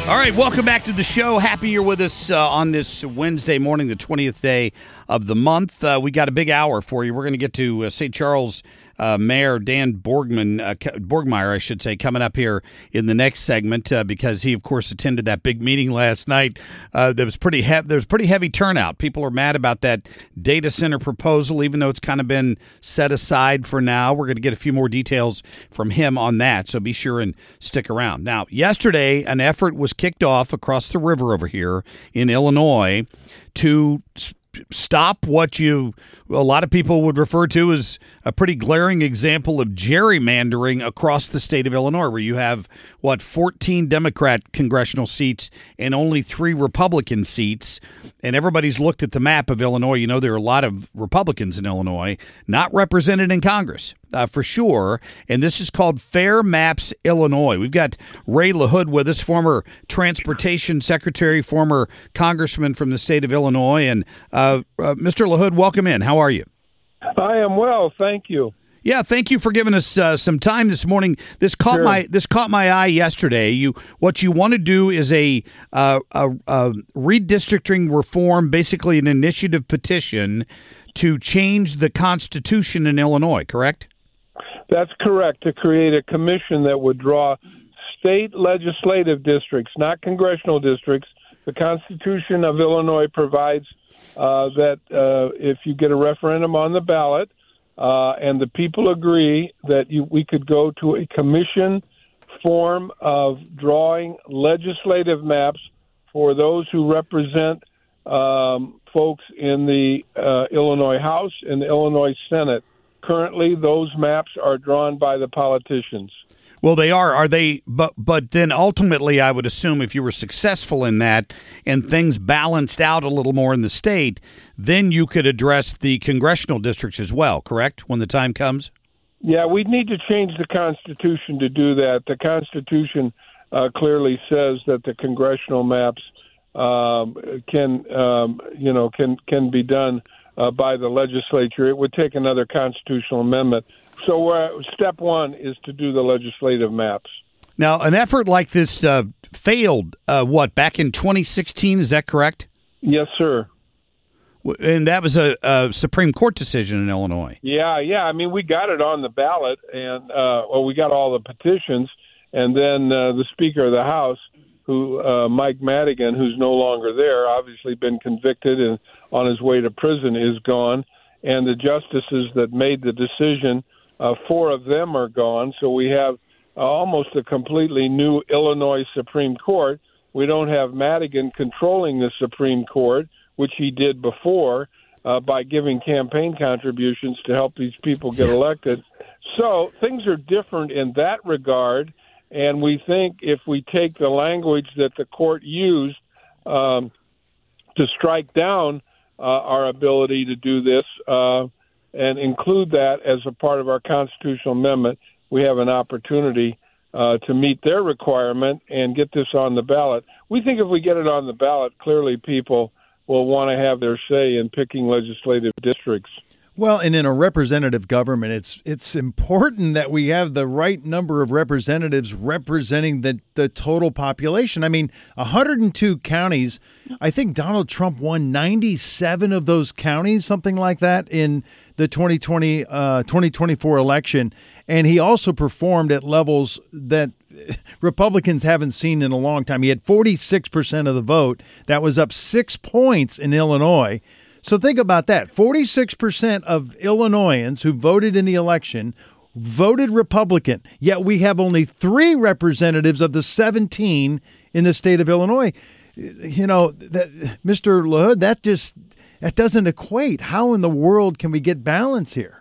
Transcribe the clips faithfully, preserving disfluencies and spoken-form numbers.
All right, welcome back to the show. Happy you're with us uh, on this Wednesday morning, the twentieth day of the month. Uh, we got a big hour for you. We're going to get to uh, Saint Charles uh, Mayor Dan Borgman, uh, Borgmeyer, I should say, coming up here in the next segment uh, because he, of course, attended that big meeting last night. Uh, there was pretty he- there was pretty heavy turnout. People are mad about that data center proposal, even though it's kind of been set aside for now. We're going to get a few more details from him on that, so be sure and stick around. Now, yesterday, an effort was kicked off across the river over here in Illinois to stop what you a lot of people would refer to as a pretty glaring example of gerrymandering across the state of Illinois, where you have, what, fourteen Democrat congressional seats and only three Republican seats. And everybody's looked at the map of Illinois. You know, there are a lot of Republicans in Illinois not represented in Congress, uh, for sure. And this is called Fair Maps Illinois. We've got Ray LaHood with us, former transportation secretary, former congressman from the state of Illinois. And uh, uh, Mister LaHood, welcome in. How are you? I am well, thank you. Yeah, thank you for giving us uh, some time this morning. This caught Sure. my this caught my eye yesterday. You what you want to do is a, uh, a, a redistricting reform, basically an initiative petition to change the Constitution in Illinois. Correct? That's correct. To create a commission that would draw state legislative districts, not congressional districts. The Constitution of Illinois provides uh, that uh, if you get a referendum on the ballot, Uh, and the people agree that you, we could go to a commission form of drawing legislative maps for those who represent um, folks in the uh, Illinois House and the Illinois Senate. Currently, those maps are drawn by the politicians. Well, they are. Are they? But but then ultimately, I would assume if you were successful in that and things balanced out a little more in the state, then you could address the congressional districts as well, correct, when the time comes? Yeah, we need to change the Constitution to do that. The Constitution uh, clearly says that the congressional maps um, can, um, you know, can can be done uh, by the legislature. It would take another constitutional amendment. So uh, step one is to do the legislative maps. Now, an effort like this uh, failed, uh, what, back in twenty sixteen, is that correct? Yes, sir. And that was a, a Supreme Court decision in Illinois. Yeah, yeah. I mean, we got it on the ballot, and uh, well, we got all the petitions, and then uh, the Speaker of the House, who uh, Mike Madigan, who's no longer there, obviously been convicted and on his way to prison, is gone, and the justices that made the decision, uh, four of them are gone. So we have uh, almost a completely new Illinois Supreme Court. We don't have Madigan controlling the Supreme Court, which he did before uh, by giving campaign contributions to help these people get elected. So things are different in that regard, and we think if we take the language that the court used um, to strike down uh, our ability to do this uh, and include that as a part of our constitutional amendment, we have an opportunity uh, to meet their requirement and get this on the ballot. We think if we get it on the ballot, clearly people will want to have their say in picking legislative districts. Well, and in a representative government, it's it's important that we have the right number of representatives representing the, the total population. I mean, one hundred two counties, I think Donald Trump won ninety-seven of those counties, something like that, in the twenty twenty, uh, twenty twenty-four election. And he also performed at levels that Republicans haven't seen in a long time. He had forty-six percent of the vote. That was up six points in Illinois. So think about that. forty-six percent of Illinoisans who voted in the election voted Republican, yet we have only three representatives of the seventeen in the state of Illinois. You know, that, Mister LaHood, that just that doesn't equate. How in the world can we get balance here?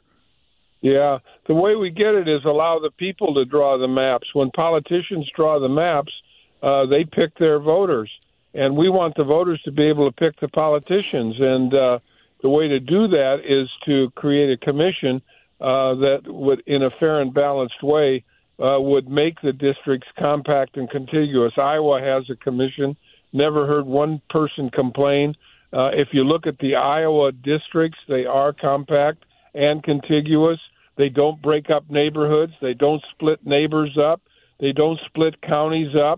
Yeah, the way we get it is allow the people to draw the maps. When politicians draw the maps, uh, they pick their voters. And we want the voters to be able to pick the politicians. And uh, the way to do that is to create a commission uh, that would, in a fair and balanced way, uh, would make the districts compact and contiguous. Iowa has a commission. Never heard one person complain. Uh, if you look at the Iowa districts, they are compact and contiguous. They don't break up neighborhoods. They don't split neighbors up. They don't split counties up.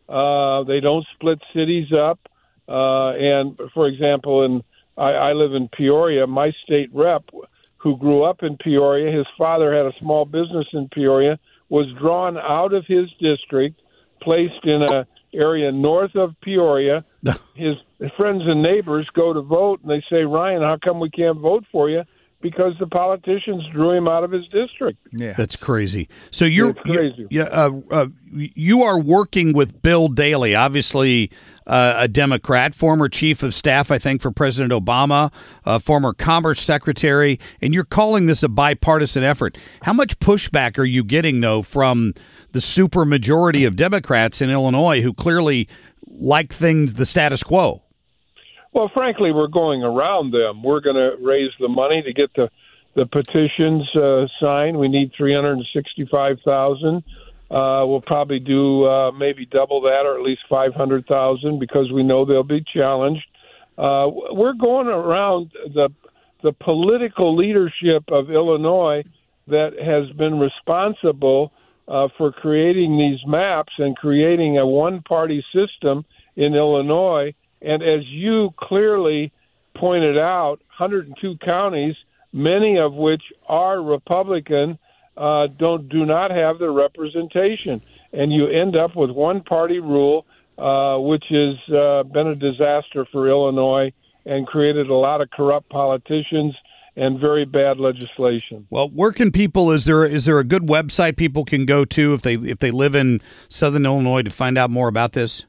Uh, they don't split cities up. Uh, and, for example, in I, I live in Peoria. My state rep, who grew up in Peoria, his father had a small business in Peoria, was drawn out of his district, placed in a area north of Peoria. His friends and neighbors go to vote, and they say, Ryan, how come we can't vote for you? Because the politicians drew him out of his district. Yeah, that's crazy. So you're it's crazy. You, uh, uh, you are working with Bill Daley, obviously uh, a Democrat, former chief of staff, I think, for President Obama, uh, former Commerce Secretary, and you're calling this a bipartisan effort. How much pushback are you getting, though, from the supermajority of Democrats in Illinois who clearly like things the status quo? Well, frankly, we're going around them. We're going to raise the money to get the the petitions uh, signed. We need three hundred sixty-five thousand. Uh, we'll probably do uh, maybe double that, or at least five hundred thousand, because we know they'll be challenged. Uh, we're going around the the political leadership of Illinois that has been responsible uh, for creating these maps and creating a one-party system in Illinois. And as you clearly pointed out, one hundred two counties, many of which are Republican, uh, don't do not have the representation, and you end up with one-party rule, uh, which has uh, been a disaster for Illinois and created a lot of corrupt politicians and very bad legislation. Well, where can people? Is there is there a good website people can go to if they if they live in Southern Illinois to find out more about this?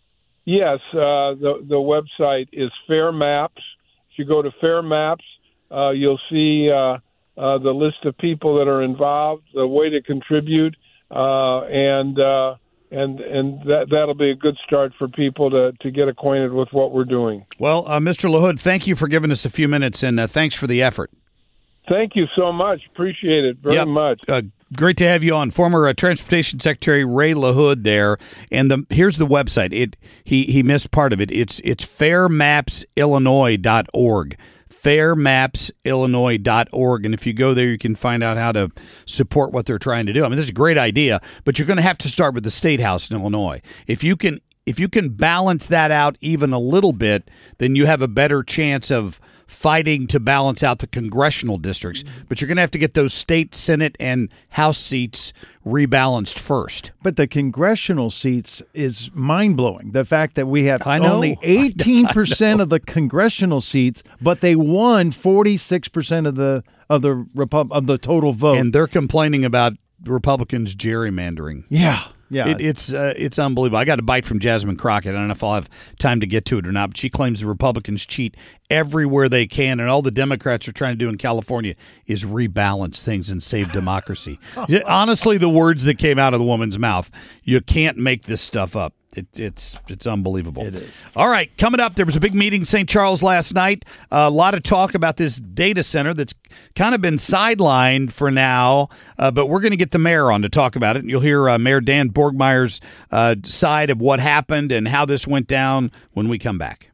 Yes, uh, the the website is Fair Maps. If you go to Fair Maps, uh, you'll see uh, uh, the list of people that are involved, the way to contribute, uh, and uh, and and that that'll be a good start for people to, to get acquainted with what we're doing. Well, uh, Mister LaHood, thank you for giving us a few minutes, and uh, thanks for the effort. Thank you so much. Appreciate it very yep. much. Uh, great to have you on. Former uh, Transportation Secretary Ray LaHood there. And the here's the website. It he he missed part of it. It's it's fair maps illinois dot org. fair maps illinois dot org. And if you go there, you can find out how to support what they're trying to do. I mean, this is a great idea, but you're going to have to start with the State House in Illinois. If you can if you can balance that out even a little bit, then you have a better chance of fighting to balance out the congressional districts. But you're going to have to get those state, Senate, and House seats rebalanced first. But the congressional seats is mind-blowing. The fact that we have I know. only eighteen percent of the congressional seats, but they won forty-six percent of the of the Repub- of the total vote. And they're complaining about Republicans gerrymandering. Yeah. Yeah, it, it's uh, it's unbelievable. I got a bite from Jasmine Crockett. I don't know if I'll have time to get to it or not, but she claims the Republicans cheat everywhere they can, and all the Democrats are trying to do in California is rebalance things and save democracy. Honestly, the words that came out of the woman's mouth, you can't make this stuff up. It, it's it's unbelievable. It is. All right, coming up, there was a big meeting in Saint Charles last night. Uh, a lot of talk about this data center that's kind of been sidelined for now, uh, but we're going to get the mayor on to talk about it. And you'll hear uh, Mayor Dan Borgmeier's uh, side of what happened and how this went down when we come back.